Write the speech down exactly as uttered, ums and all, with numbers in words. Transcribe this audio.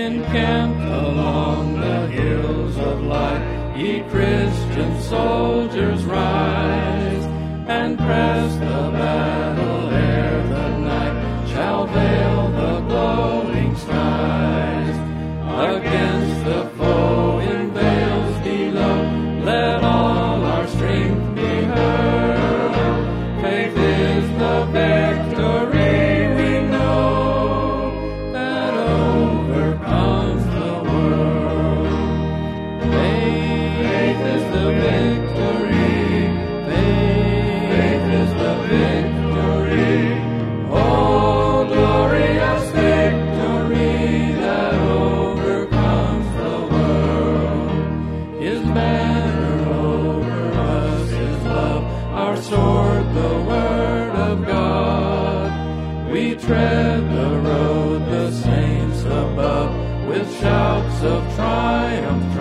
Encamped along the hills of light, ye Christian soldiers rise, and press the battle ere the night shall veil the glowing skies. Against the foe in vales below, let all our strength be hurled. Faith is the victory we know, that overcomes the world. Faith is the victory, faith is the victory. Oh, glorious victory that overcomes the world. His banner over us is love, our sword the word of God. We tread the road the saints above, with shouts of triumph